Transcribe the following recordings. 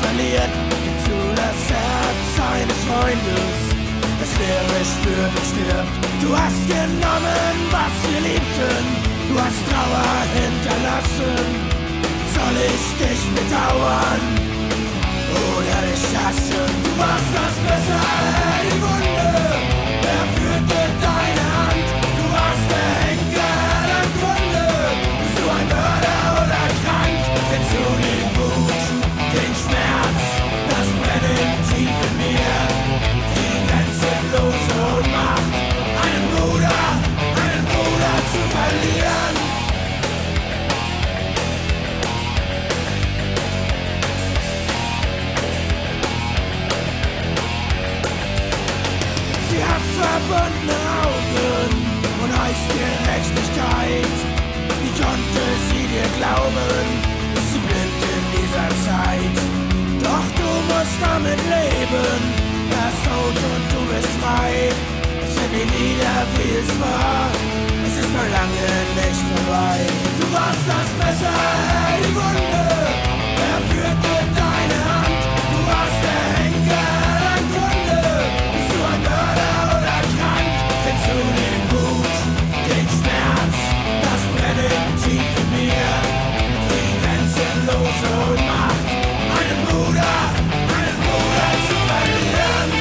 verliert, zu das Herz seines Freundes. Das Leere spürt und stirbt. Du hast genommen, was wir liebten. Du hast Trauer hinterlassen. Soll ich dich bedauern oder dich hassen? Du warst das Messer, die Wunde. Wer führte deine Hand? Du warst der Henker der Gründe. Bist du ein Mörder oder krank? Kennst du den Wut, den Schmerz, das Brennen tief in mir? Die grenzenlose Ohnmacht, einen Bruder zu verlieren. Sie hat verbundene Augen und heißt Gerechtigkeit. Wie konnte sie dir glauben? Ist sie blind in dieser Zeit? Doch du musst damit leben. Er ist tot und du bist frei. Es wird nie wieder wie es war. Es ist noch lange nicht vorbei. Du warst das Messer, die Wunde. Wer führte deine Hand? Du warst der Henker der Gründe. Bist du ein Mörder oder krank? Kennst du den Wut, den Schmerz, das Brennen tief in mir? Die grenzenlose Ohnmacht, einen Bruder zu verlieren.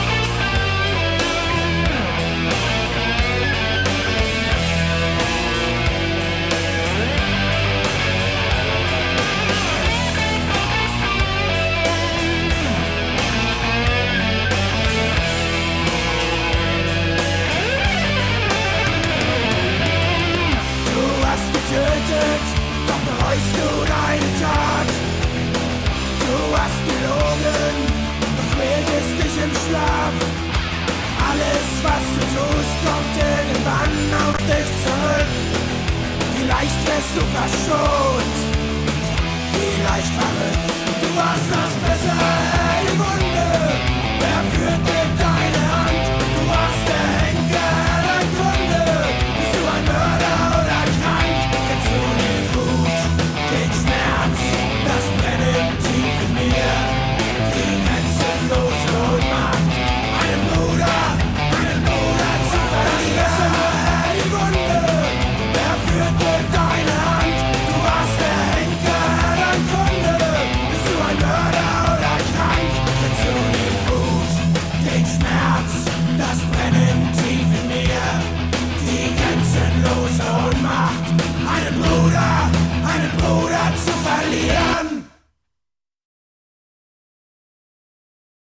Doch bereust du deine Tat. Du hast gelogen, doch quältest dich im Schlaf. Alles, was du tust, kommt irgendwann auf dich zurück. Vielleicht wirst du verschont, vielleicht verrückt. Du warst das Messer, die Wunde. Wer führte deine Hand? Du warst der Henker der Gründe. Bist du ein Mörder oder krank? Kennst du den Wut, den Schmerz, das Brennen tief in mir? Die grenzenlose Ohnmacht, einen Bruder zu verlieren. Die Wunde, wer führte deine Hand? Du warst der Henker der Gründe. Bist du ein Mörder oder krank? Kennst du den Wut, den Schmerz, das Brennen tief in mir? Die grenzenlose Ohnmacht, einen Bruder zu verlieren.